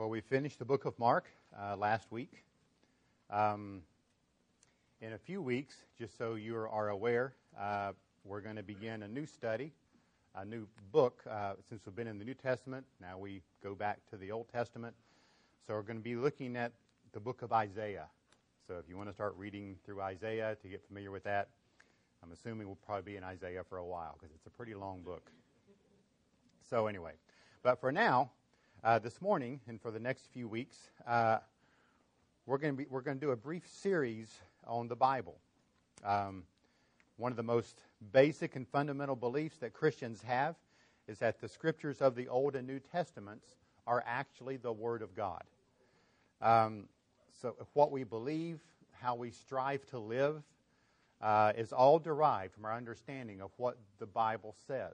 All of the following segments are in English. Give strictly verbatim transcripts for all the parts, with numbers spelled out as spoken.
Well, we finished the book of Mark uh, last week. Um, in a few weeks, just so you are aware, uh, we're going to begin a new study, a new book. Uh, since we've been in the New Testament, now we go back to the Old Testament. So we're going to be looking at the book of Isaiah. So if you want to start reading through Isaiah to get familiar with that, I'm assuming we'll probably be in Isaiah for a while because it's a pretty long book. So anyway, but for now, uh, this morning and for the next few weeks, uh, we're going to be we're going to do a brief series on the Bible. Um, one of the most basic and fundamental beliefs that Christians have is that the scriptures of the Old and New Testaments are actually the Word of God. Um, so what we believe, how we strive to live, uh, is all derived from our understanding of what the Bible says.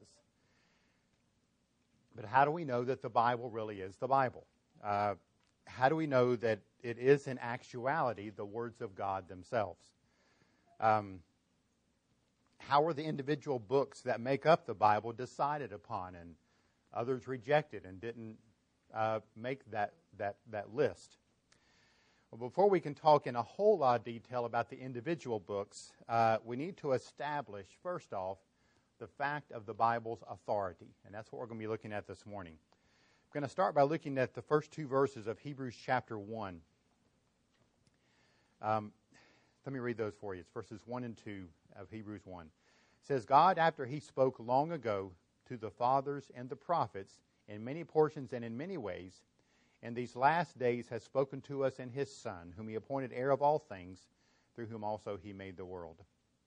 But how do we know that the Bible really is the Bible? Uh, how do we know that it is in actuality the words of God themselves? Um, how are the individual books that make up the Bible decided upon and others rejected and didn't uh, make that, that, that list? Well, before we can talk in a whole lot of detail about the individual books, uh, we need to establish, first off, the fact of the Bible's authority. And that's what we're going to be looking at this morning. I'm going to start by looking at the first two verses of Hebrews chapter one. Um, let me read those for you. It's verses one and two of Hebrews one. It says, God, after he spoke long ago to the fathers and the prophets in many portions and in many ways, in these last days has spoken to us in his Son, whom he appointed heir of all things, through whom also he made the world.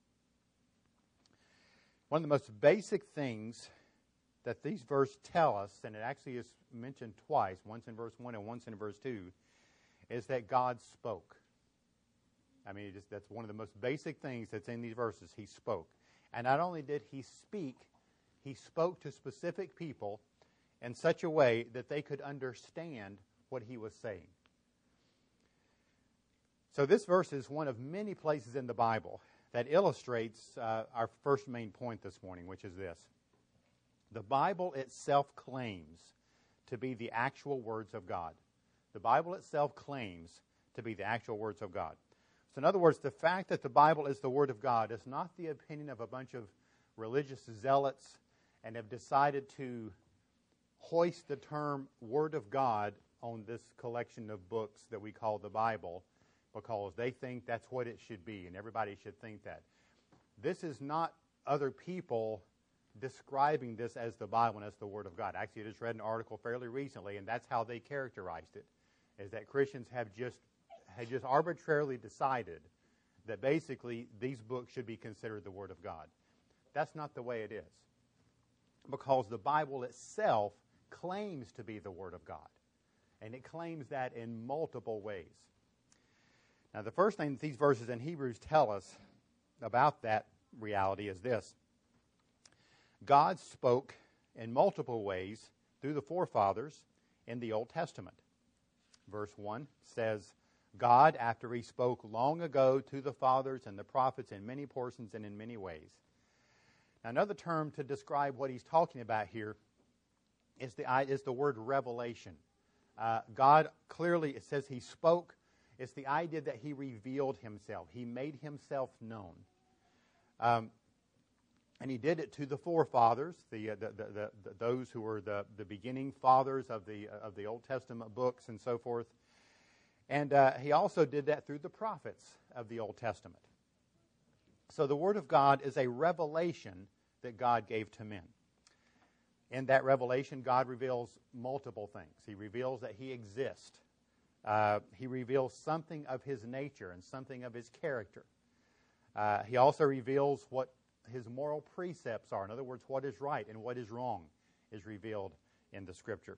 One of the most basic things that these verses tell us, and it actually is mentioned twice, once in verse one and once in verse two, is that God spoke. I mean, it is, that's one of the most basic things that's in these verses. He spoke. And not only did he speak, he spoke to specific people in such a way that they could understand what he was saying. So this verse is one of many places in the Bible that illustrates uh, our first main point this morning, which is this. The Bible itself claims to be the actual words of God. The Bible itself claims to be the actual words of God. So in other words, the fact that the Bible is the Word of God is not the opinion of a bunch of religious zealots and have decided to hoist the term Word of God on this collection of books that we call the Bible, because they think that's what it should be, and everybody should think that. This is not other people describing this as the Bible and as the Word of God. Actually, I just read an article fairly recently, and that's how they characterized it, is that Christians have just, have just arbitrarily decided that basically these books should be considered the Word of God. That's not the way it is, because the Bible itself claims to be the Word of God, and it claims that in multiple ways. Now, the first thing that these verses in Hebrews tell us about that reality is this. God spoke in multiple ways through the forefathers in the Old Testament. Verse one says, God, after he spoke long ago to the fathers and the prophets in many portions and in many ways. Now, another term to describe what he's talking about here is the, is the word revelation. Uh, God clearly, it says he spoke. It's the idea that he revealed himself. He made himself known. Um, and he did it to the forefathers, the, uh, the, the, the, the those who were the, the beginning fathers of the, uh, of the Old Testament books and so forth. And uh, he also did that through the prophets of the Old Testament. So the Word of God is a revelation that God gave to men. In that revelation, God reveals multiple things. He reveals that he exists. Uh, he reveals something of his nature and something of his character. Uh, he also reveals what his moral precepts are. In other words, what is right and what is wrong is revealed in the Scripture.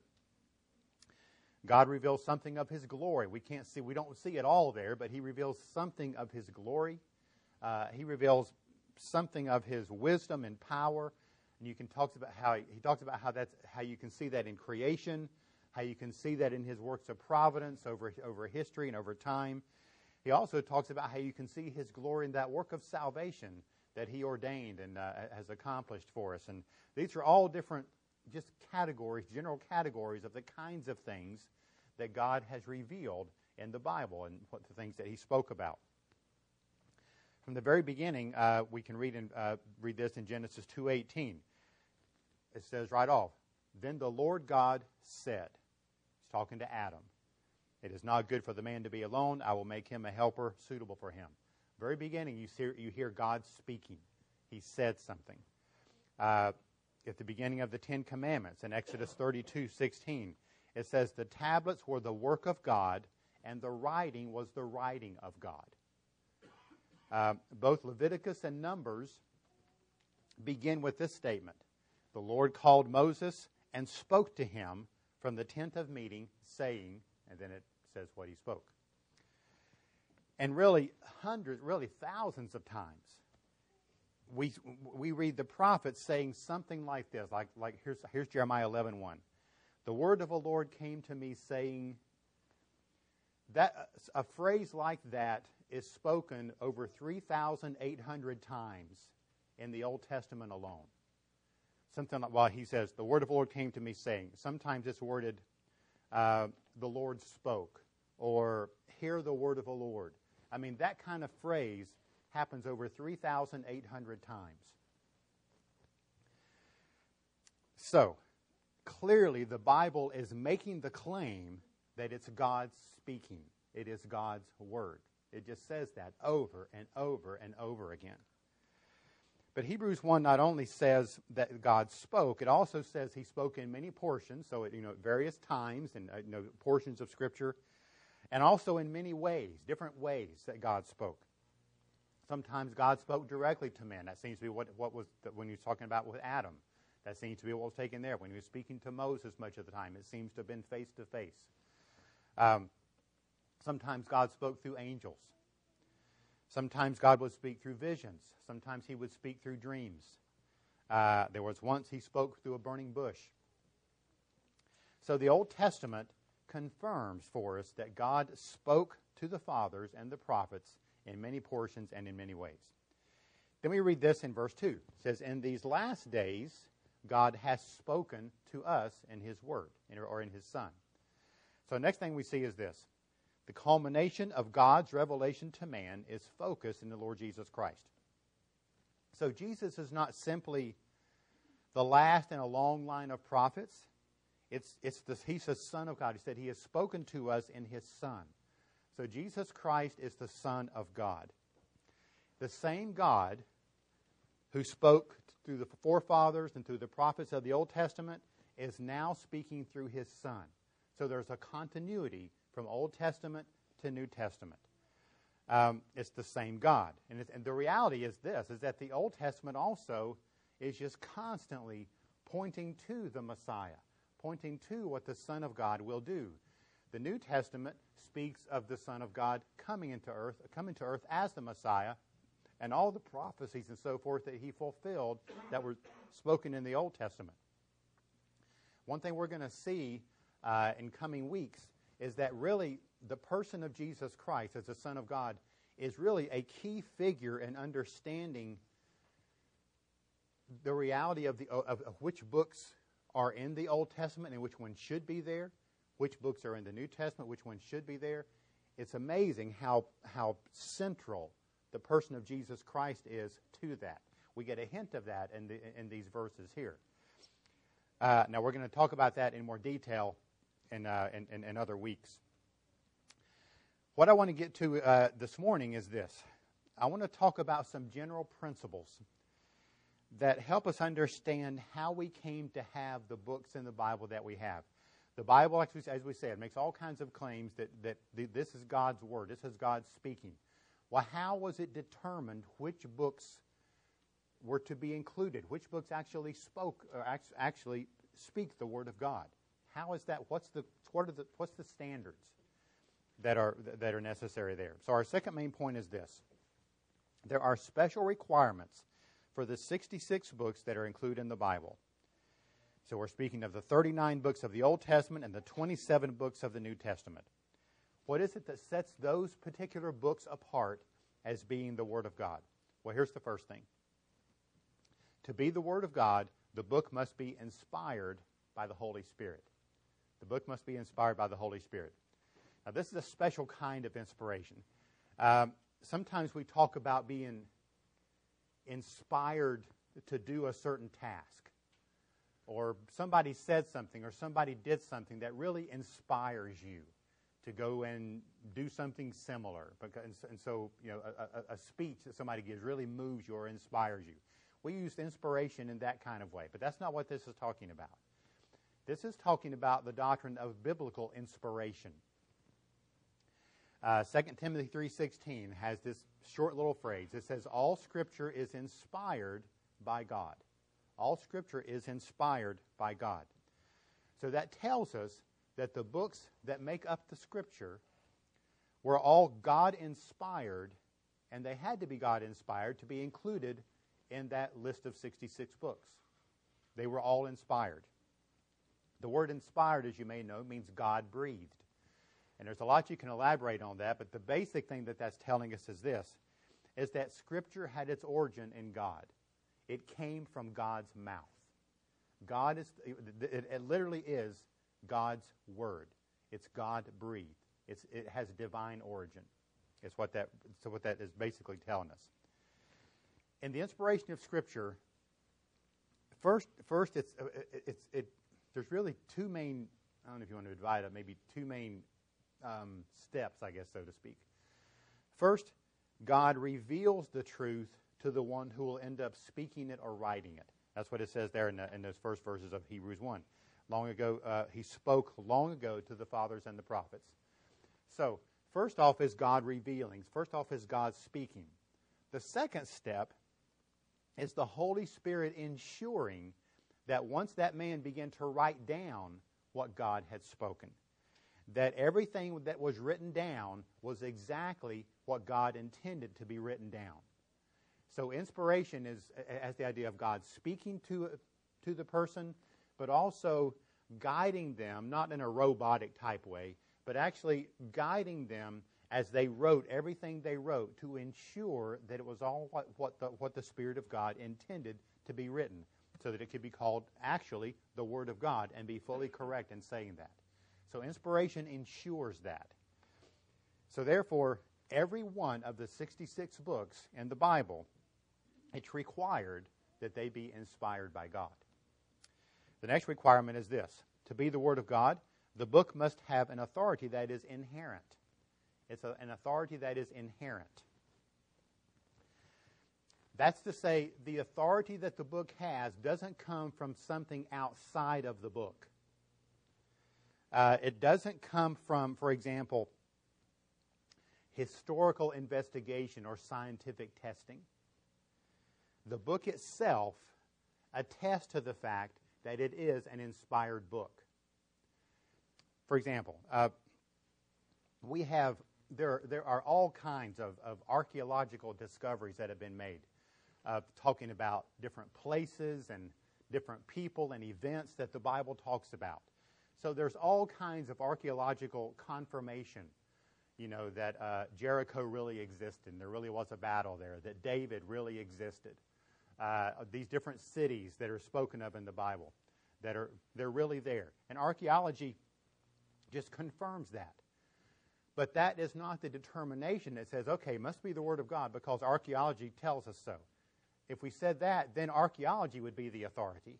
God reveals something of his glory. We can't see, we don't see it all there, but he reveals something of his glory. Uh, he reveals something of his wisdom and power. And you can talk about how he talks about how that's how you can see that in creation, how you can see that in his works of providence over, over history and over time. He also talks about how you can see his glory in that work of salvation that he ordained and uh, has accomplished for us. And these are all different just categories, general categories of the kinds of things that God has revealed in the Bible and what the things that he spoke about. From the very beginning, uh, we can read in, uh, read this in Genesis two eighteen. It says right off, "Then the Lord God said," he's talking to Adam, "It is not good for the man to be alone. I will make him a helper suitable for him." Very beginning, you hear, you hear God speaking. He said something. Uh, at the beginning of the Ten Commandments, in Exodus thirty-two sixteen, it says, "The tablets were the work of God, and the writing was the writing of God." Uh, both Leviticus and Numbers begin with this statement. "The Lord called Moses and spoke to him from the tent of meeting, saying," and then it says what he spoke. And really, hundreds, really thousands of times, we we read the prophets saying something like this, like like here's here's Jeremiah eleven one. "The word of the Lord came to me, saying," that a phrase like that is spoken over three thousand eight hundred times in the Old Testament alone. Something like, well, he says, "The word of the Lord came to me, saying." Sometimes it's worded, uh, "The Lord spoke," or "Hear the word of the Lord." I mean, that kind of phrase happens over three thousand eight hundred times. So, clearly the Bible is making the claim that it's God speaking. It is God's word. It just says that over and over and over again. But Hebrews one not only says that God spoke, it also says he spoke in many portions, so at, you know, at various times and uh, you know, portions of Scripture, and also in many ways, different ways that God spoke. Sometimes God spoke directly to men. That seems to be what, what was the, when he was talking about with Adam. That seems to be what was taken there. When he was speaking to Moses much of the time, it seems to have been face to face. Um, sometimes God spoke through angels. Sometimes God would speak through visions. Sometimes he would speak through dreams. Uh, there was once he spoke through a burning bush. So the Old Testament confirms for us that God spoke to the fathers and the prophets in many portions and in many ways. Then we read this in verse two. It says, "In these last days, God has spoken to us in his word," or in his Son. So the next thing we see is this. The culmination of God's revelation to man is focused in the Lord Jesus Christ. So Jesus is not simply the last in a long line of prophets. It's, it's the, he's the Son of God. He said he has spoken to us in his Son. So Jesus Christ is the Son of God. The same God who spoke through the forefathers and through the prophets of the Old Testament is now speaking through his Son. So there's a continuity from Old Testament to New Testament. Um, it's the same God. And, it's, and the reality is this, is that the Old Testament also is just constantly pointing to the Messiah, pointing to what the Son of God will do. The New Testament speaks of the Son of God coming into earth, coming to earth as the Messiah, and all the prophecies and so forth that he fulfilled that were spoken in the Old Testament. One thing we're going to see uh, in coming weeks is that really the person of Jesus Christ as the Son of God is really a key figure in understanding the reality of, the, of, of which books are in the Old Testament and which ones should be there, which books are in the New Testament, which ones should be there. It's amazing how, how central the person of Jesus Christ is to that. We get a hint of that in, the, in these verses here. Uh, now we're going to talk about that in more detail in, uh, in, in, in other weeks. What I want to get to uh, this morning is this. I want to talk about some general principles that help us understand how we came to have the books in the Bible that we have. The Bible, as we said, makes all kinds of claims that, that this is God's Word. This is God speaking. Well, how was it determined which books were to be included? Which books actually spoke or actually speak the Word of God? How is that? What's the what are the what's the standards that are that are necessary there? So our second main point is this: there are special requirements for the sixty-six books that are included in the Bible. So we're speaking of the thirty-nine books of the Old Testament and the twenty-seven books of the New Testament. What is it that sets those particular books apart as being the Word of God? Well, here's the first thing. To be the Word of God, the book must be inspired by the Holy Spirit. The book must be inspired by the Holy Spirit. Now, this is a special kind of inspiration. Um, sometimes we talk about being inspired to do a certain task, or somebody said something, or somebody did something that really inspires you to go and do something similar. Because, and so, you know, a, a, a speech that somebody gives really moves you or inspires you. We use inspiration in that kind of way, but that's not what this is talking about. This is talking about the doctrine of biblical inspiration. Uh, Second Timothy three sixteen has this short little phrase. It says, all Scripture is inspired by God. All Scripture is inspired by God. So that tells us that the books that make up the Scripture were all God-inspired, and they had to be God-inspired to be included in that list of sixty-six books. They were all inspired. The word inspired, as you may know, means God-breathed. And there's a lot you can elaborate on that, but the basic thing that that's telling us is this, is that Scripture had its origin in God. It came from God's mouth. God is, it, it literally is God's Word. It's God-breathed. It's, it has divine origin. It's what that, so what that is basically telling us. In the inspiration of Scripture, first, first it's, it's, it, there's really two main, I don't know if you want to divide it, maybe two main um, steps, I guess, so to speak. First, God reveals the truth to the one who will end up speaking it or writing it. That's what it says there in, the, in those first verses of Hebrews one. Long ago, uh, he spoke long ago to the fathers and the prophets. So, first off is God revealing. First off is God speaking. The second step is the Holy Spirit ensuring that once that man began to write down what God had spoken, that everything that was written down was exactly what God intended to be written down. So inspiration is as the idea of God speaking to, to the person, but also guiding them, not in a robotic type way, but actually guiding them as they wrote everything they wrote to ensure that it was all what, what, the, what the Spirit of God intended to be written, so that it could be called actually the Word of God and be fully correct in saying that. So inspiration ensures that. So therefore, every one of the sixty-six books in the Bible, it's required that they be inspired by God. The next requirement is this. To be the Word of God, the book must have an authority that is inherent. It's a, an authority that is inherent. That's to say, the authority that the book has doesn't come from something outside of the book. Uh, it doesn't come from, for example, historical investigation or scientific testing. The book itself attests to the fact that it is an inspired book. For example, uh, we have there there are all kinds of, of archaeological discoveries that have been made, uh, talking about different places and different people and events that the Bible talks about. So there's all kinds of archaeological confirmation, you know, that uh, Jericho really existed, and there really was a battle there, that David really existed. Uh, these different cities that are spoken of in the Bible, that are they're really there. And archaeology just confirms that. But that is not the determination that says, okay, it must be the Word of God because archaeology tells us so. If we said that, then archaeology would be the authority.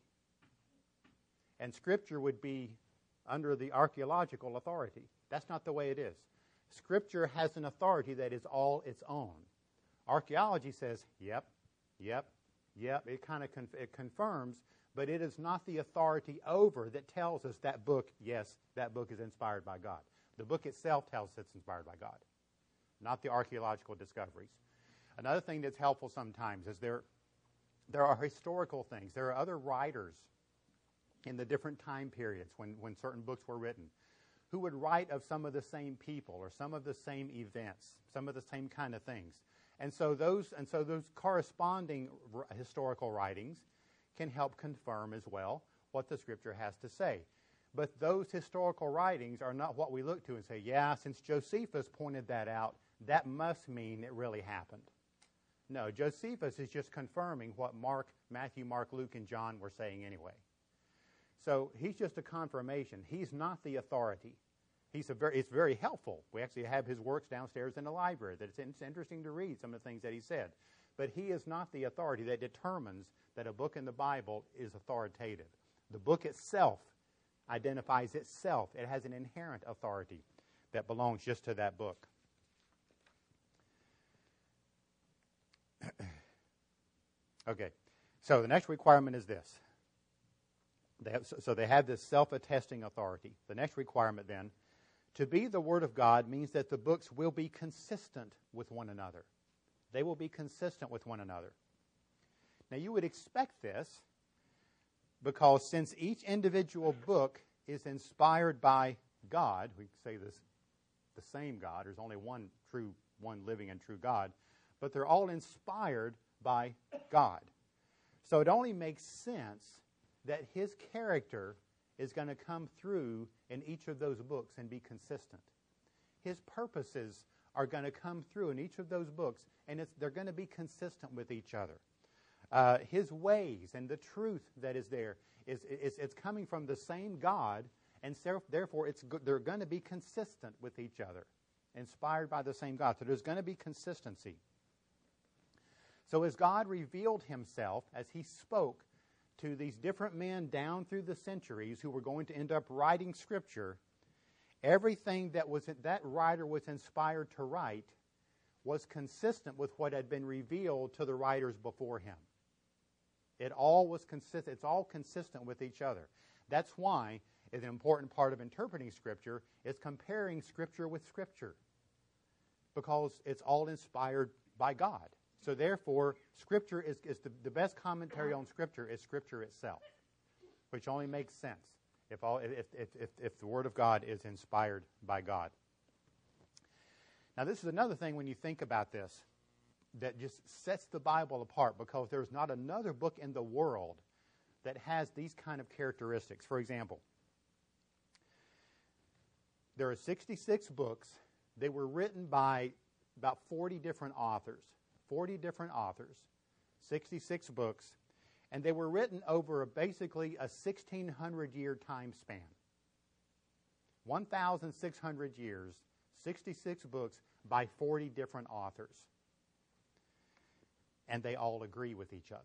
And Scripture would be under the archaeological authority. That's not the way it is. Scripture has an authority that is all its own. Archaeology says, yep, yep, yep. It kind of conf- it confirms, but it is not the authority over that tells us that book, yes, that book is inspired by God. The book itself tells us it's inspired by God, not the archaeological discoveries. Another thing that's helpful sometimes is there, there are historical things. There are other writers in the different time periods when, when certain books were written who would write of some of the same people or some of the same events, some of the same kind of things. And so those, and so those corresponding r- historical writings can help confirm as well what the Scripture has to say. But those historical writings are not what we look to and say, yeah, since Josephus pointed that out, that must mean it really happened. No, Josephus is just confirming what Mark, Matthew, Mark, Luke, and John were saying anyway. So he's just a confirmation. He's not the authority. He's a very, it's very helpful. We actually have his works downstairs in the library. That it's, it's interesting to read some of the things that he said. But he is not the authority that determines that a book in the Bible is authoritative. The book itself identifies itself. It has an inherent authority that belongs just to that book. Okay, so the next requirement is this. They have, so they have this self-attesting authority. The next requirement then, to be the Word of God means that the books will be consistent with one another. They will be consistent with one another. Now you would expect this because since each individual book is inspired by God, we say this, the same God, there's only one true, one living and true God, but they're all inspired by God. So it only makes sense that his character is going to come through in each of those books and be consistent. His purposes are going to come through in each of those books, and it's, they're going to be consistent with each other. Uh, his ways and the truth that is there, is, is it's coming from the same God, and so, therefore it's go- they're going to be consistent with each other, inspired by the same God. So there's going to be consistency. So as God revealed himself, as he spoke to these different men down through the centuries who were going to end up writing Scripture, everything that was that writer was inspired to write was consistent with what had been revealed to the writers before him. It all was consistent. It's all consistent with each other. That's why an important part of interpreting Scripture is comparing Scripture with Scripture, because it's all inspired by God. So therefore, Scripture is, is the, the best commentary on Scripture is Scripture itself, which only makes sense if, all, if, if, if, if the Word of God is inspired by God. Now this is another thing when you think about this that just sets the Bible apart, because there's not another book in the world that has these kind of characteristics. For example, there are sixty-six books. They were written by about forty different authors. forty different authors, sixty-six books, and they were written over a, basically a sixteen hundred year time span. one thousand six hundred years, sixty-six books by forty different authors. And they all agree with each other.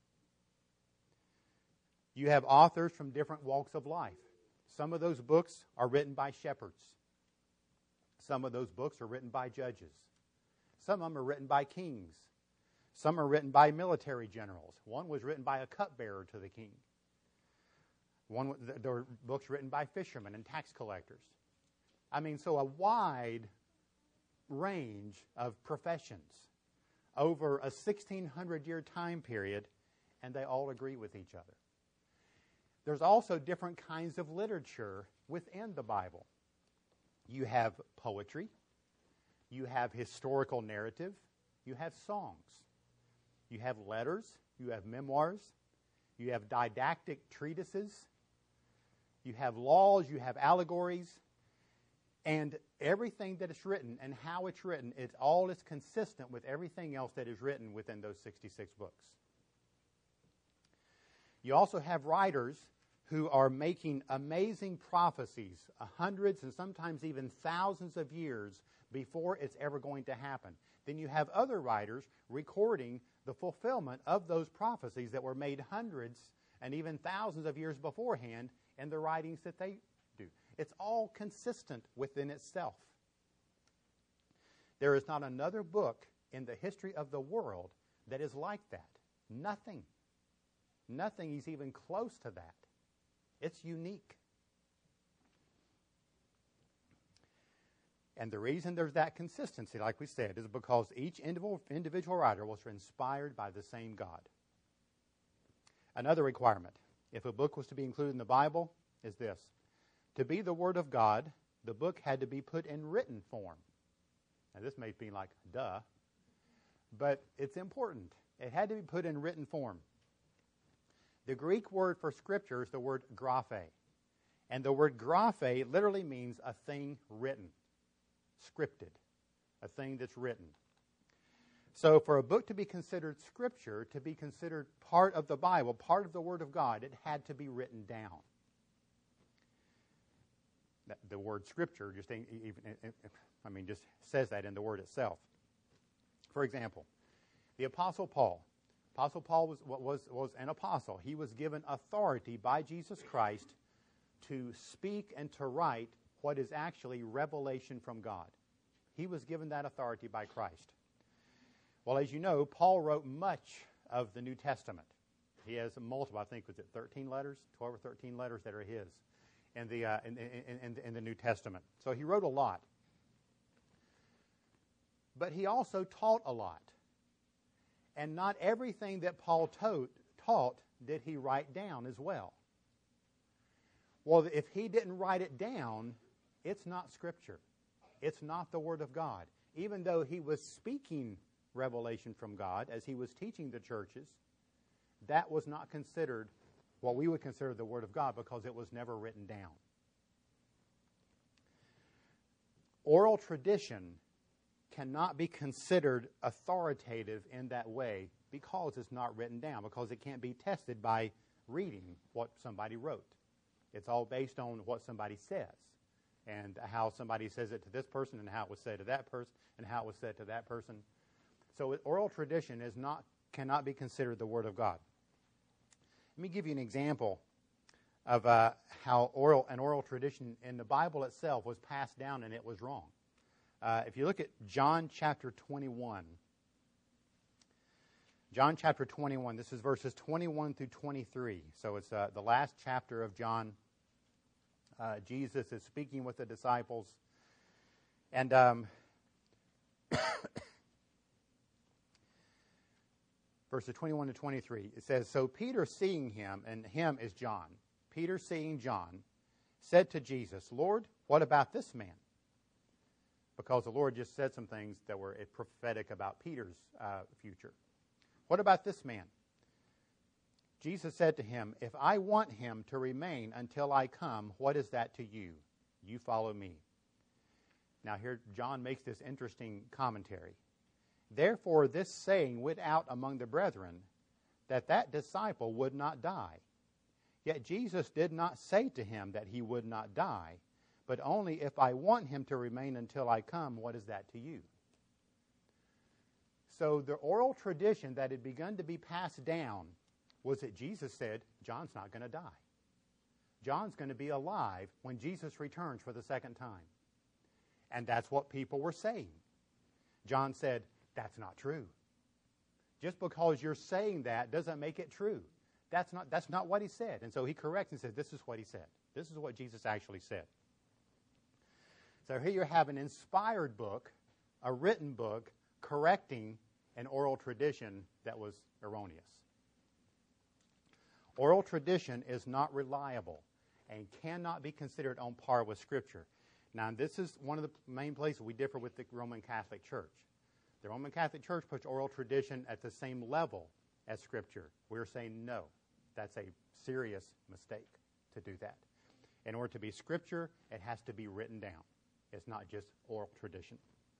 You have authors from different walks of life. Some of those books are written by shepherds. Some of those books are written by judges. Some of them are written by kings. Some are written by military generals. One was written by a cupbearer to the king. One, there were books written by fishermen and tax collectors. I mean, so a wide range of professions over a sixteen hundred year time period, and they all agree with each other. There's also different kinds of literature within the Bible. You have poetry. You have historical narrative. You have songs. You have letters. You have memoirs. You have didactic treatises. You have laws. You have allegories. And everything that is written and how it's written, it all is consistent with everything else that is written within those sixty-six books. You also have writers who are making amazing prophecies, hundreds and sometimes even thousands of years before it's ever going to happen. Then you have other writers recording the fulfillment of those prophecies that were made hundreds and even thousands of years beforehand in the writings that they do. It's all consistent within itself. There is not another book in the history of the world that is like that. Nothing. Nothing is even close to that. It's unique. And the reason there's that consistency, like we said, is because each individual, individual writer was inspired by the same God. Another requirement, if a book was to be included in the Bible, is this. To be the Word of God, the book had to be put in written form. Now this may be like, duh, but it's important. It had to be put in written form. The Greek word for Scripture is the word graphe. And the word graphe literally means a thing written, scripted, a thing that's written. So for a book to be considered Scripture, to be considered part of the Bible, part of the Word of God, it had to be written down. The word Scripture just even, I mean, just says that in the word itself. For example, the Apostle Paul. Apostle Paul was, was, was an apostle. He was given authority by Jesus Christ to speak and to write what is actually revelation from God. He was given that authority by Christ. Well, as you know, Paul wrote much of the New Testament. He has multiple, I think, was it thirteen letters, twelve or thirteen letters that are his in the, uh, in, in, in, in the New Testament. So he wrote a lot. But he also taught a lot. And not everything that Paul taught, taught did he write down as well. Well, if he didn't write it down, it's not Scripture. It's not the Word of God. Even though he was speaking revelation from God as he was teaching the churches, that was not considered what we would consider the Word of God because it was never written down. Oral tradition cannot be considered authoritative in that way because it's not written down, because it can't be tested by reading what somebody wrote. It's all based on what somebody says and how somebody says it to this person and how it was said to that person and how it was said to that person. So oral tradition is not cannot be considered the Word of God. Let me give you an example of uh, how oral an oral tradition in the Bible itself was passed down and it was wrong. Uh, if you look at John chapter twenty-one, John chapter twenty-one, this is verses twenty-one through twenty-three. So it's uh, the last chapter of John. Uh, Jesus is speaking with the disciples. And um, verses twenty-one to twenty-three, it says, "So Peter, seeing him," and him is John, Peter, seeing John, said to Jesus, "Lord, what about this man?" Because the Lord just said some things that were prophetic about Peter's uh, future. "What about this man?" Jesus said to him, "If I want him to remain until I come, what is that to you? You follow me." Now here John makes this interesting commentary. "Therefore this saying went out among the brethren, that that disciple would not die. Yet Jesus did not say to him that he would not die, but only, if I want him to remain until I come, what is that to you?" So the oral tradition that had begun to be passed down was that Jesus said, John's not going to die. John's going to be alive when Jesus returns for the second time. And that's what people were saying. John said, that's not true. Just because you're saying that doesn't make it true. That's not, that's not what he said. And so he corrects and says, this is what he said. This is what Jesus actually said. So here you have an inspired book, a written book, correcting an oral tradition that was erroneous. Oral tradition is not reliable and cannot be considered on par with Scripture. Now, this is one of the main places we differ with the Roman Catholic Church. The Roman Catholic Church puts oral tradition at the same level as Scripture. We're saying no. That's a serious mistake to do that. In order to be Scripture, it has to be written down. It's not just oral tradition.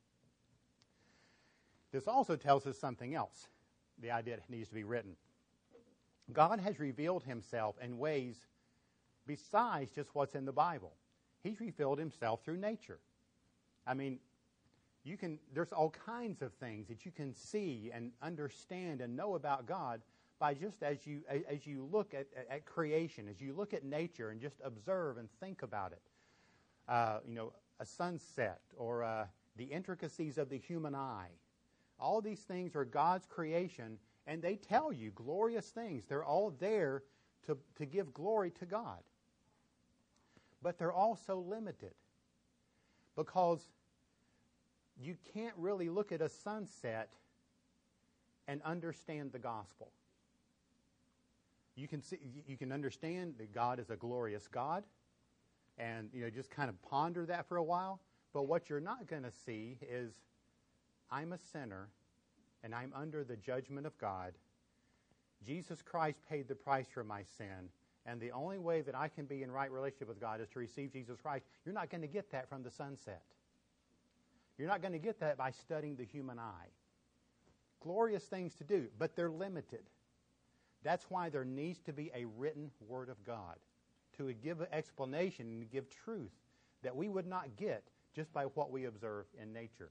This also tells us something else, the idea it needs to be written. God has revealed himself in ways besides just what's in the Bible. He's revealed himself through nature. I mean, you can. There's all kinds of things that you can see and understand and know about God by just as you as you look at, at creation, as you look at nature and just observe and think about it. Uh, you know, a sunset or uh, the intricacies of the human eye. All these things are God's creation, and they tell you glorious things. They're all there to, to give glory to God. But they're also limited because you can't really look at a sunset and understand the gospel. You can see, you can understand that God is a glorious God, and you know just kind of ponder that for a while. But what you're not going to see is, I'm a sinner, and I'm under the judgment of God. Jesus Christ paid the price for my sin, and the only way that I can be in right relationship with God is to receive Jesus Christ. You're not going to get that from the sunset. You're not going to get that by studying the human eye. Glorious things to do, but they're limited. That's why there needs to be a written Word of God to give an explanation and give truth that we would not get just by what we observe in nature.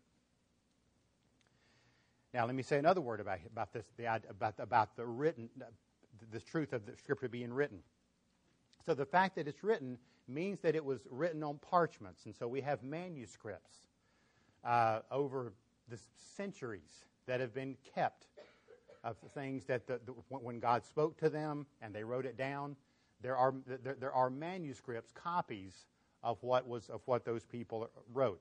Now, let me say another word about about this, the about about the written, the truth of the Scripture being written. So the fact that it's written means that it was written on parchments, and so we have manuscripts uh, over the centuries that have been kept of things that the, the, when God spoke to them and they wrote it down. There are there, there are manuscripts, copies of what was of what those people wrote.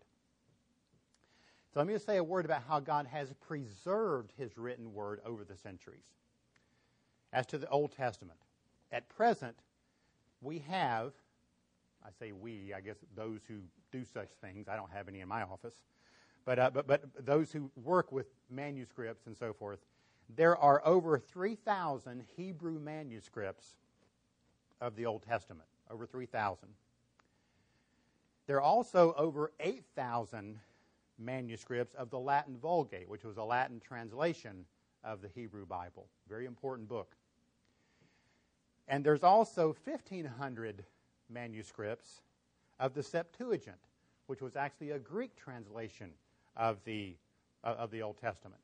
So let me just say a word about how God has preserved His written word over the centuries. As to the Old Testament, at present, we have, I say we, I guess those who do such things, I don't have any in my office, but, uh, but, but those who work with manuscripts and so forth, there are over three thousand Hebrew manuscripts of the Old Testament, over three thousand. There are also over eight thousand manuscripts of the Latin Vulgate, which was a Latin translation of the Hebrew Bible. Very important book. And there's also fifteen hundred manuscripts of the Septuagint, which was actually a Greek translation of the, uh, of the Old Testament.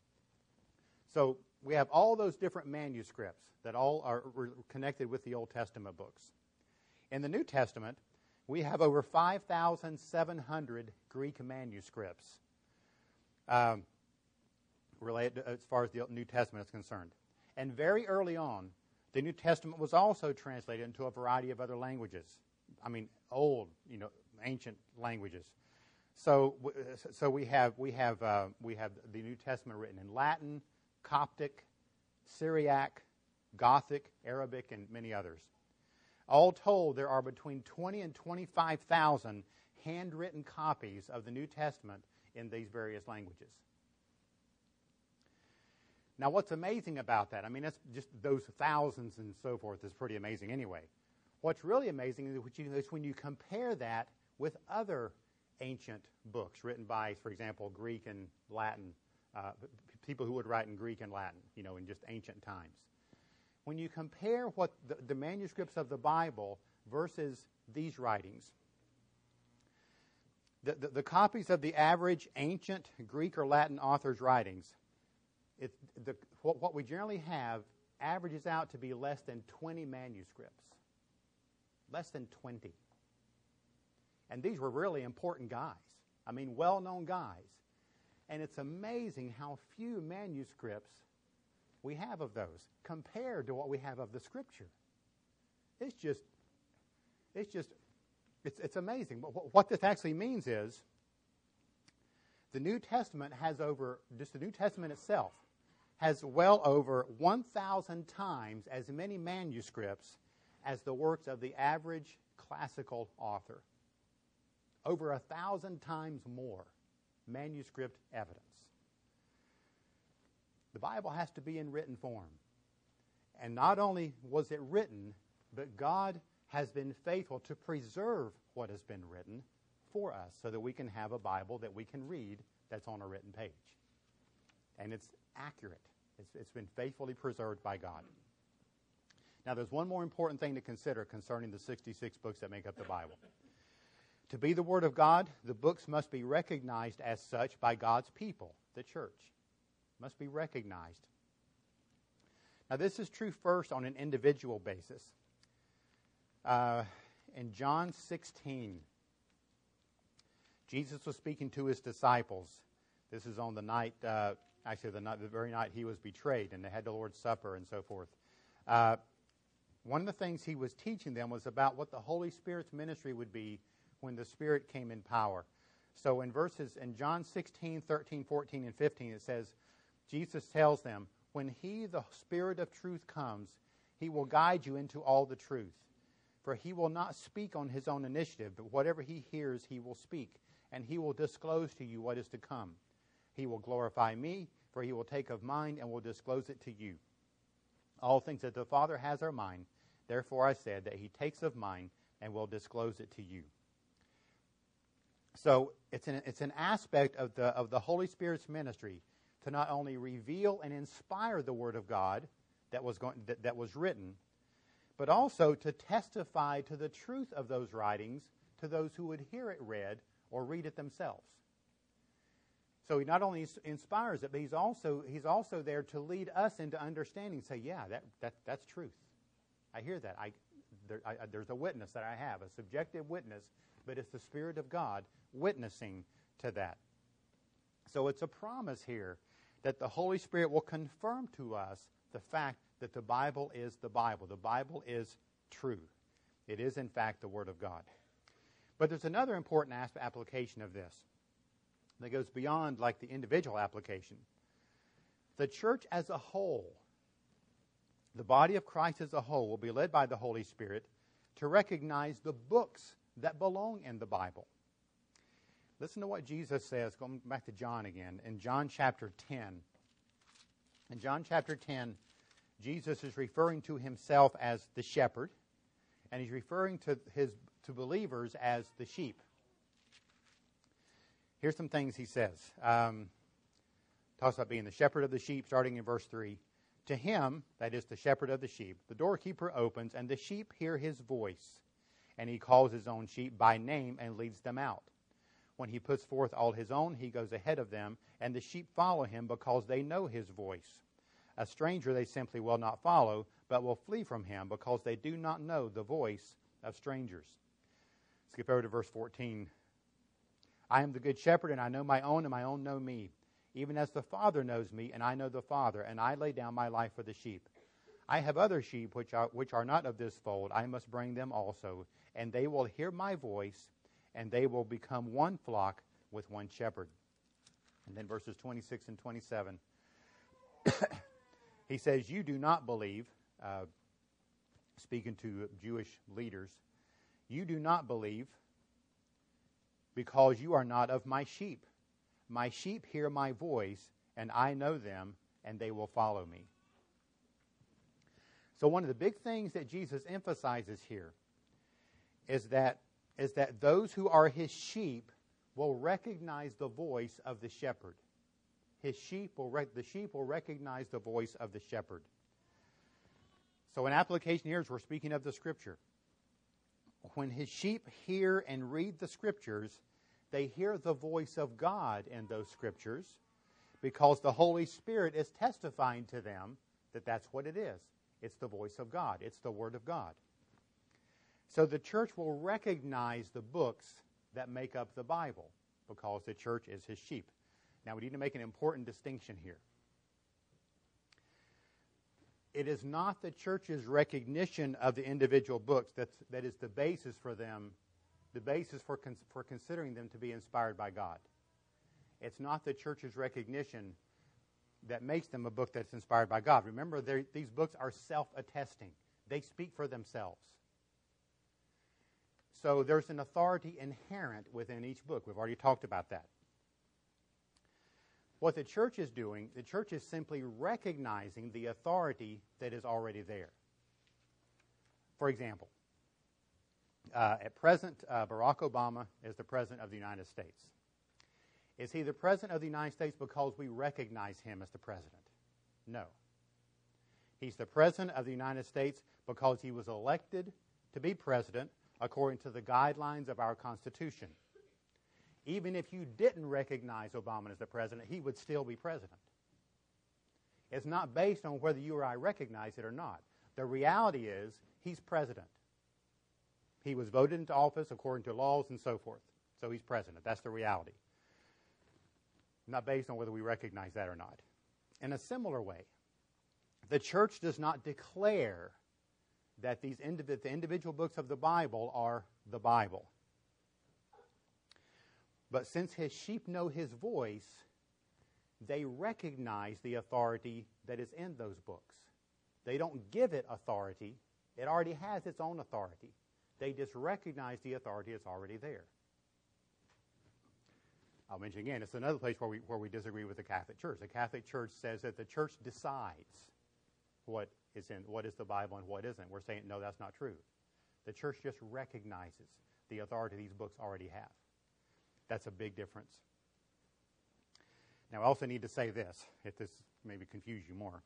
So we have all those different manuscripts that all are re- connected with the Old Testament books. In the New Testament, we have over five thousand seven hundred Greek manuscripts um, related to, as far as the New Testament is concerned. And very early on, the New Testament was also translated into a variety of other languages. I mean, old, you know, ancient languages. So, so we have we have uh, we have the New Testament written in Latin, Coptic, Syriac, Gothic, Arabic, and many others. All told, there are between twenty and twenty-five thousand handwritten copies of the New Testament in these various languages. Now, what's amazing about that, I mean, that's just those thousands and so forth is pretty amazing anyway. What's really amazing is when you compare that with other ancient books written by, for example, Greek and Latin, uh, people who would write in Greek and Latin, you know, in just ancient times. When you compare what the, the manuscripts of the Bible versus these writings, the, the, the copies of the average ancient Greek or Latin author's writings, it, the, what, what we generally have averages out to be less than twenty manuscripts. Less than twenty. And these were really important guys. I mean, well-known guys. And it's amazing how few manuscripts we have of those compared to what we have of the Scripture. It's just, it's just, it's, it's amazing. But what this actually means is the New Testament has over, just the New Testament itself, has well over one thousand times as many manuscripts as the works of the average classical author. Over a thousand times more manuscript evidence. The Bible has to be in written form. And not only was it written, but God has been faithful to preserve what has been written for us so that we can have a Bible that we can read that's on a written page. And it's accurate. It's, it's been faithfully preserved by God. Now, there's one more important thing to consider concerning the sixty-six books that make up the Bible. To be the Word of God, the books must be recognized as such by God's people, the church. Must be recognized. Now, this is true first on an individual basis. Uh, in John sixteen, Jesus was speaking to his disciples. This is on the night, uh, actually the, night, the very night he was betrayed, and they had the Lord's Supper and so forth. Uh, one of the things he was teaching them was about what the Holy Spirit's ministry would be when the Spirit came in power. So in verses, in John sixteen, thirteen, fourteen, and fifteen, it says, Jesus tells them, when he, the Spirit of truth, comes, he will guide you into all the truth. For he will not speak on his own initiative, but whatever he hears, he will speak, and he will disclose to you what is to come. He will glorify me, for he will take of mine and will disclose it to you. All things that the Father has are mine. Therefore I said that he takes of mine and will disclose it to you. So it's an, it's an aspect of the, of the Holy Spirit's ministry to not only reveal and inspire the Word of God that was going, that, that was written, but also to testify to the truth of those writings to those who would hear it read or read it themselves. So he not only inspires it, but he's also he's also there to lead us into understanding. Say, yeah, that, that that's truth. I hear that. I, there, I there's a witness that I have, a subjective witness, but it's the Spirit of God witnessing to that. So it's a promise here that the Holy Spirit will confirm to us the fact that the Bible is the Bible. The Bible is true. It is, in fact, the Word of God. But there's another important aspect, application of this that goes beyond like the individual application. The church as a whole, the body of Christ as a whole, will be led by the Holy Spirit to recognize the books that belong in the Bible. Listen to what Jesus says, going back to John again, in John chapter ten. In John chapter ten, Jesus is referring to himself as the shepherd, and he's referring to his to believers as the sheep. Here's some things he says. Um, talks about being the shepherd of the sheep, starting in verse three. To him, that is the shepherd of the sheep, the doorkeeper opens, and the sheep hear his voice. And he calls his own sheep by name and leads them out. When he puts forth all his own, he goes ahead of them, and the sheep follow him because they know his voice. A stranger they simply will not follow, but will flee from him because they do not know the voice of strangers. Skip over to verse fourteen. I am the good shepherd, and I know my own, and my own know me. Even as the Father knows me, and I know the Father, and I lay down my life for the sheep. I have other sheep which are, which are not of this fold. I must bring them also, and they will hear my voice, and they will become one flock with one shepherd. And then verses twenty-six and twenty-seven. He says, you do not believe, uh, speaking to Jewish leaders, you do not believe because you are not of my sheep. My sheep hear my voice, and I know them, and they will follow me. So one of the big things that Jesus emphasizes here is that, is that those who are his sheep will recognize the voice of the shepherd. His sheep will rec- the sheep will recognize the voice of the shepherd. So an application here is we're speaking of the Scripture. When his sheep hear and read the Scriptures, they hear the voice of God in those Scriptures because the Holy Spirit is testifying to them that that's what it is. It's the voice of God. It's the Word of God. So the church will recognize the books that make up the Bible because the church is his sheep. Now, we need to make an important distinction here. It is not the church's recognition of the individual books that's, that is the basis for them, the basis for, cons- for considering them to be inspired by God. It's not the church's recognition that makes them a book that's inspired by God. Remember, these books are self-attesting. They speak for themselves. So there's an authority inherent within each book. We've already talked about that. What the church is doing, the church is simply recognizing the authority that is already there. For example, uh, at present, uh, Barack Obama is the President of the United States. Is he the President of the United States because we recognize him as the President? No. He's the President of the United States because he was elected to be President according to the guidelines of our Constitution. Even if you didn't recognize Obama as the President, he would still be President. It's not based on whether you or I recognize it or not. The reality is he's President. He was voted into office according to laws and so forth. So he's President. That's the reality. Not based on whether we recognize that or not. In a similar way, the church does not declare that these indiv- the individual books of the Bible are the Bible. But since his sheep know his voice, they recognize the authority that is in those books. They don't give it authority. It already has its own authority. They just recognize the authority that's already there. I'll mention again, it's another place where we, where we disagree with the Catholic Church. The Catholic Church says that the church decides what is in, what is the Bible and what isn't. We're saying, no, that's not true. The church just recognizes the authority these books already have. That's a big difference. Now, I also need to say this, if this maybe confuse you more.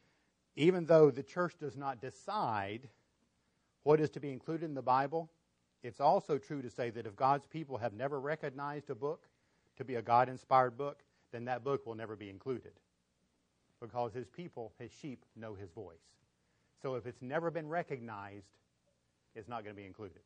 Even though the church does not decide what is to be included in the Bible, it's also true to say that if God's people have never recognized a book to be a God-inspired book, then that book will never be included, because his people, his sheep, know his voice. So if it's never been recognized, it's not going to be included.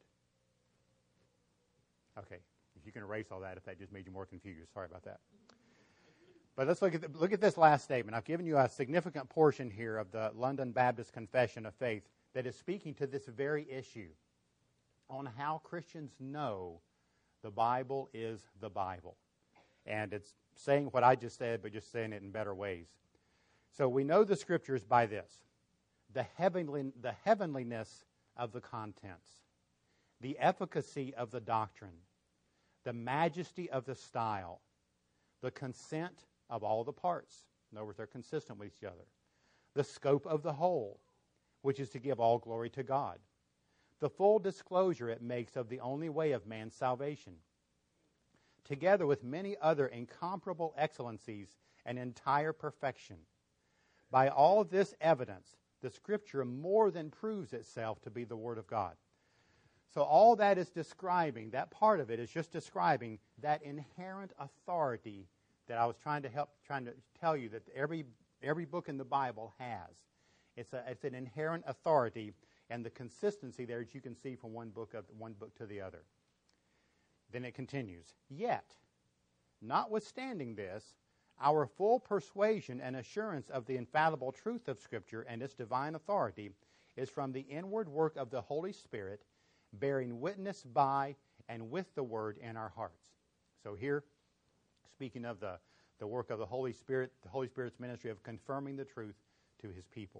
Okay, if you can erase all that, if that just made you more confused. Sorry about that. But let's look at the, look at this last statement. I've given you a significant portion here of the London Baptist Confession of Faith that is speaking to this very issue on how Christians know the Bible is the Bible. And it's saying what I just said, but just saying it in better ways. So we know the Scriptures by this: the heavenly, the heavenliness of the contents, the efficacy of the doctrine, the majesty of the style, the consent of all the parts. In other words, they're consistent with each other. The scope of the whole, which is to give all glory to God. The full disclosure it makes of the only way of man's salvation, together with many other incomparable excellencies and entire perfection. By all this evidence, the Scripture more than proves itself to be the Word of God. So all that is describing, that part of it is just describing that inherent authority that I was trying to help, trying to tell you that every every book in the Bible has. It's a it's an inherent authority, and the consistency there, as you can see from one book of one book to the other. Then it continues. Yet, notwithstanding this, our full persuasion and assurance of the infallible truth of Scripture and its divine authority is from the inward work of the Holy Spirit, bearing witness by and with the Word in our hearts. So here, speaking of the, the work of the Holy Spirit, the Holy Spirit's ministry of confirming the truth to his people.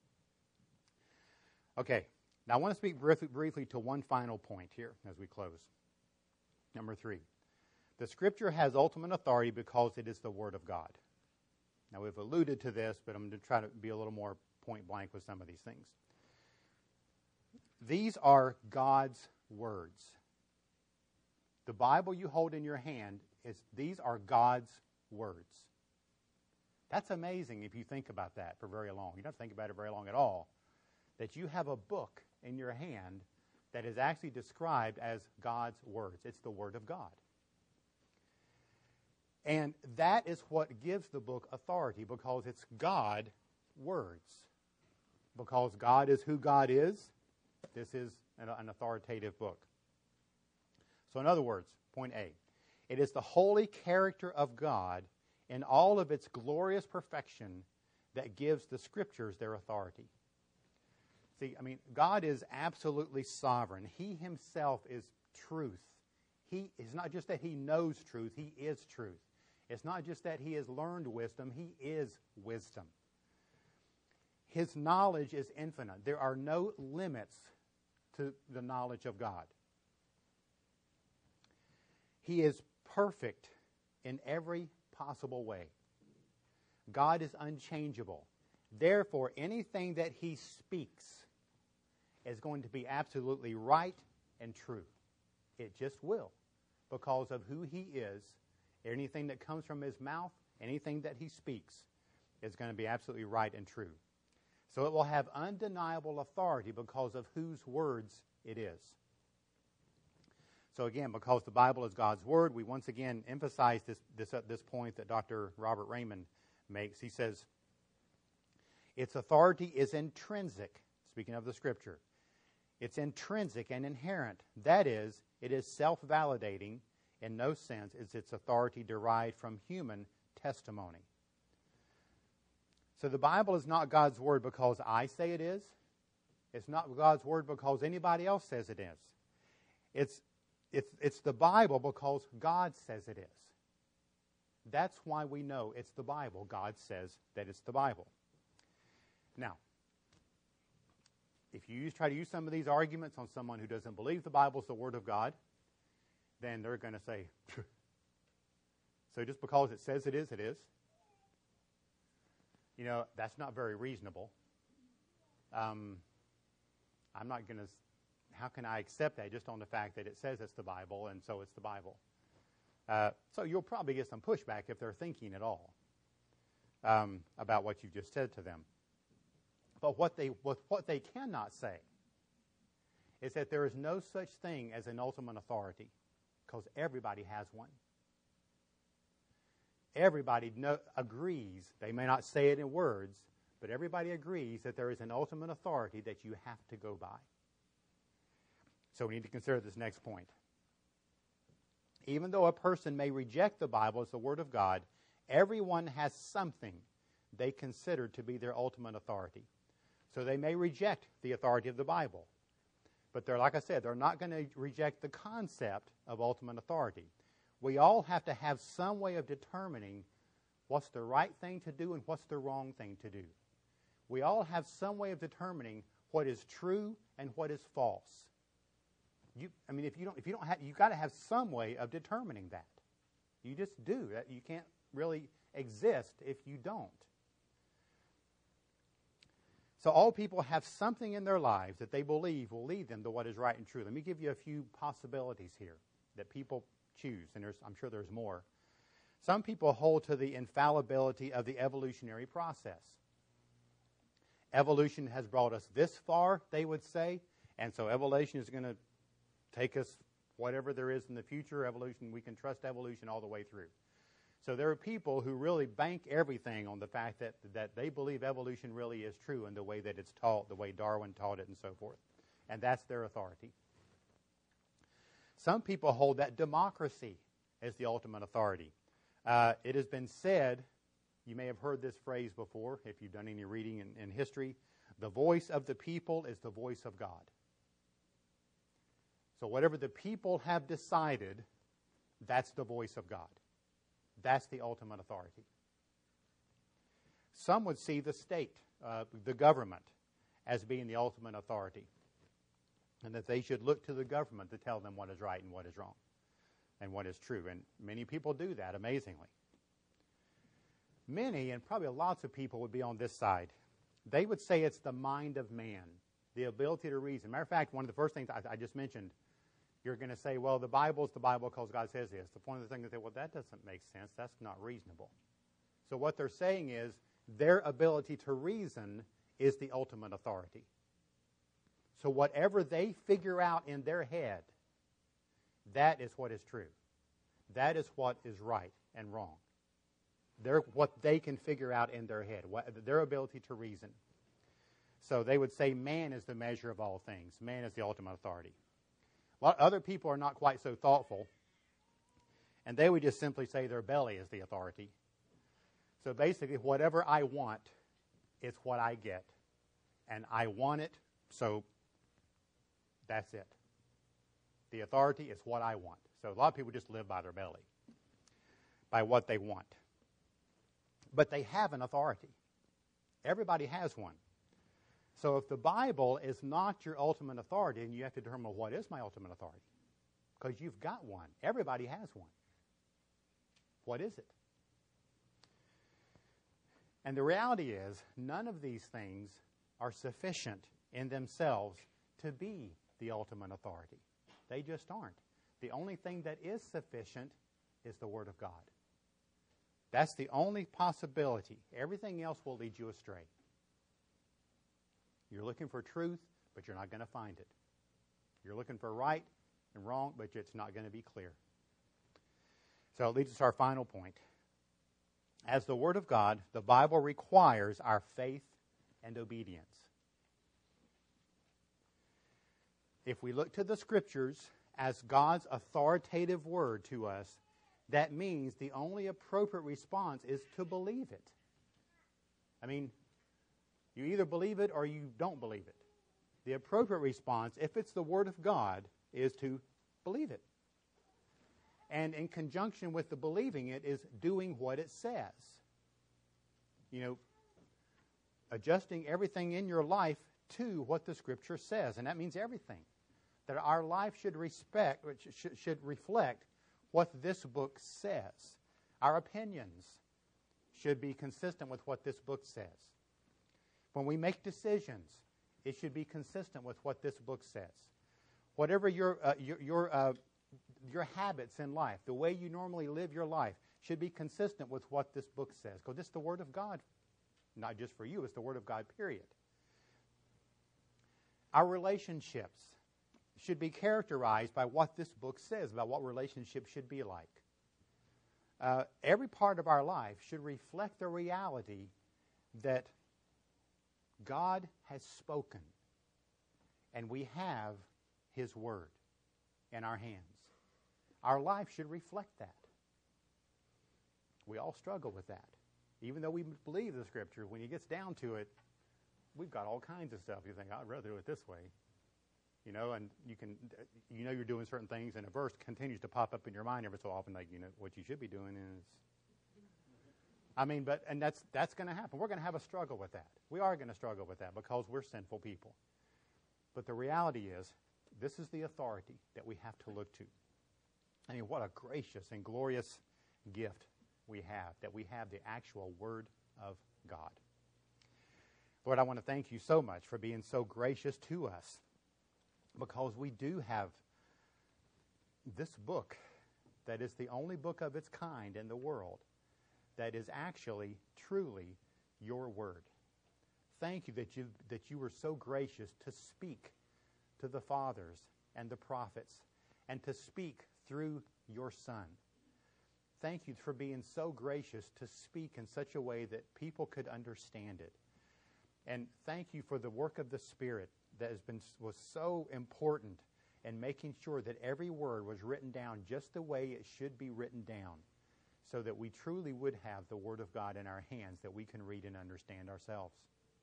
Okay, now I want to speak briefly, briefly to one final point here as we close. Number three, the Scripture has ultimate authority because it is the Word of God. Now we've alluded to this, but I'm going to try to be a little more point blank with some of these things. These are God's words. The Bible you hold in your hand, is these are God's words. That's amazing if you think about that for very long. You don't have to think about it very long at all. That you have a book in your hand that is actually described as God's words. It's the Word of God. And that is what gives the book authority, because it's God words. Because God is who God is, this is an, an authoritative book. So in other words, point A, it is the holy character of God in all of its glorious perfection that gives the Scriptures their authority. See, I mean, God is absolutely sovereign. He himself is truth. He is not just that he knows truth, he is truth. It's not just that he has learned wisdom, he is wisdom. His knowledge is infinite. There are no limits to the knowledge of God. He is perfect in every possible way. God is unchangeable. Therefore, anything that he speaks is going to be absolutely right and true. It just will, because of who he is. Anything that comes from his mouth, anything that he speaks, is going to be absolutely right and true. So it will have undeniable authority because of whose words it is. So again, because the Bible is God's Word, we once again emphasize this, this, uh, this point that Doctor Robert Raymond makes. He says, its authority is intrinsic, speaking of the Scripture. It's intrinsic and inherent. That is, it is self-validating. In no sense is its authority derived from human testimony. So the Bible is not God's Word because I say it is. It's not God's Word because anybody else says it is. It's, it's, it's the Bible because God says it is. That's why we know it's the Bible. God says that it's the Bible. Now, if you use, try to use some of these arguments on someone who doesn't believe the Bible is the Word of God, then they're going to say, so just because it says it is, it is. You know, that's not very reasonable. Um, I'm not going to, how can I accept that just on the fact that it says it's the Bible and so it's the Bible? Uh, so you'll probably get some pushback if they're thinking at all um, about what you've just said to them. But what they, what, what they cannot say is that there is no such thing as an ultimate authority, because everybody has one. Everybody know, agrees, they may not say it in words, but everybody agrees that there is an ultimate authority that you have to go by. So we need to consider this next point. Even though a person may reject the Bible as the Word of God, everyone has something they consider to be their ultimate authority. So they may reject the authority of the Bible. But they're, like I said, they're not going to reject the concept of ultimate authority. We all have to have some way of determining what's the right thing to do and what's the wrong thing to do. We all have some way of determining what is true and what is false. You, I mean, if you don't, if you don't have, you've got to have some way of determining that. You just do. You can't really exist if you don't. So all people have something in their lives that they believe will lead them to what is right and true. Let me give you a few possibilities here that people choose, and there's, I'm sure there's more. Some people hold to the infallibility of the evolutionary process. Evolution has brought us this far, they would say, and so evolution is going to take us whatever there is in the future. Evolution, we can trust evolution all the way through. So there are people who really bank everything on the fact that, that they believe evolution really is true in the way that it's taught, the way Darwin taught it and so forth. And that's their authority. Some people hold that democracy is the ultimate authority. Uh, it has been said, you may have heard this phrase before if you've done any reading in, in history, the voice of the people is the voice of God. So whatever the people have decided, that's the voice of God. That's the ultimate authority. Some would see the state, uh, the government, as being the ultimate authority, and that they should look to the government to tell them what is right and what is wrong and what is true. And many people do that, amazingly. Many, and probably lots of people, would be on this side. They would say it's the mind of man, the ability to reason. Matter of fact, one of the first things I, I just mentioned, you're going to say, well, the Bible's the Bible because God says this. The point of the thing is, well, that doesn't make sense. That's not reasonable. So what they're saying is their ability to reason is the ultimate authority. So whatever they figure out in their head, that is what is true. That is what is right and wrong. They're what they can figure out in their head, what, their ability to reason. So they would say man is the measure of all things. Man is the ultimate authority. Well, other people are not quite so thoughtful, and they would just simply say their belly is the authority. So basically, whatever I want, it's what I get. And I want it, so that's it. The authority is what I want. So a lot of people just live by their belly, by what they want. But they have an authority. Everybody has one. So if the Bible is not your ultimate authority, and you have to determine, well, what is my ultimate authority? Because you've got one. Everybody has one. What is it? And the reality is, none of these things are sufficient in themselves to be the ultimate authority. They just aren't. The only thing that is sufficient is the Word of God. That's the only possibility. Everything else will lead you astray. You're looking for truth, but you're not going to find it. You're looking for right and wrong, but it's not going to be clear. So it leads us to our final point. As the Word of God, the Bible requires our faith and obedience. If we look to the Scriptures as God's authoritative Word to us, that means the only appropriate response is to believe it. I mean, you either believe it or you don't believe it. The appropriate response, if it's the Word of God, is to believe it. And in conjunction with the believing it is doing what it says. You know, adjusting everything in your life to what the Scripture says. And that means everything. That our life should respect, should, should reflect what this book says. Our opinions should be consistent with what this book says. When we make decisions, it should be consistent with what this book says. Whatever your uh, your your, uh, your habits in life, the way you normally live your life, should be consistent with what this book says. Because it's the Word of God, not just for you, it's the Word of God, period. Our relationships should be characterized by what this book says about what relationships should be like. Uh, every part of our life should reflect the reality that God has spoken, and we have His Word in our hands. Our life should reflect that. We all struggle with that. Even though we believe the Scripture, when it gets down to it, we've got all kinds of stuff. You think, I'd rather do it this way. You know, and you can, you know you're doing certain things, and a verse continues to pop up in your mind every so often, like, you know, what you should be doing is... I mean, but, and that's that's going to happen. We're going to have a struggle with that. We are going to struggle with that because we're sinful people. But the reality is, this is the authority that we have to look to. I mean, what a gracious and glorious gift we have, that we have the actual Word of God. Lord, I want to thank you so much for being so gracious to us, because we do have this book that is the only book of its kind in the world that is actually, truly, your Word. Thank you that you that you were so gracious to speak to the fathers and the prophets and to speak through your Son. Thank you for being so gracious to speak in such a way that people could understand it. And thank you for the work of the Spirit that has been was so important in making sure that every word was written down just the way it should be written down, so that we truly would have the Word of God in our hands that we can read and understand ourselves.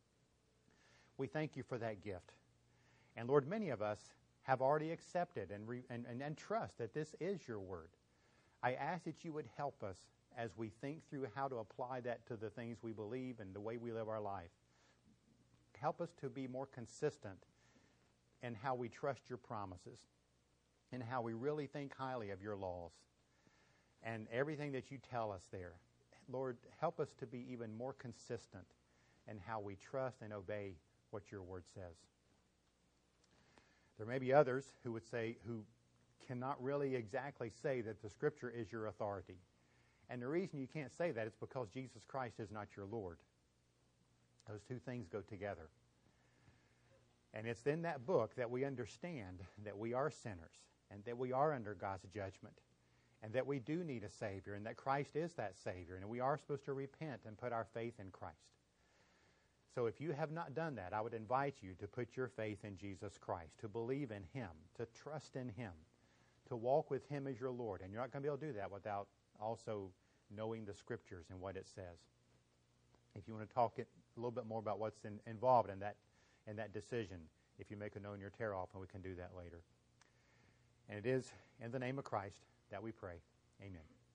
We thank you for that gift. And Lord, many of us have already accepted and, re, and, and, and trust that this is your Word. I ask that you would help us as we think through how to apply that to the things we believe and the way we live our life. Help us to be more consistent in how we trust your promises and how we really think highly of your laws and everything that you tell us there. Lord, help us to be even more consistent in how we trust and obey what your word says. There may be others who would say, who cannot really exactly say that the Scripture is your authority. And the reason you can't say that is because Jesus Christ is not your Lord. Those two things go together. And it's in that book that we understand that we are sinners and that we are under God's judgment and that we do need a Savior and that Christ is that Savior and we are supposed to repent and put our faith in Christ. So if you have not done that, I would invite you to put your faith in Jesus Christ, to believe in Him, to trust in Him, to walk with Him as your Lord. And you're not going to be able to do that without also knowing the Scriptures and what it says. If you want to talk it, a little bit more about what's in, involved in that in that decision, if you make a note in your tear off, and we can do that later. And it is in the name of Christ that we pray. Amen.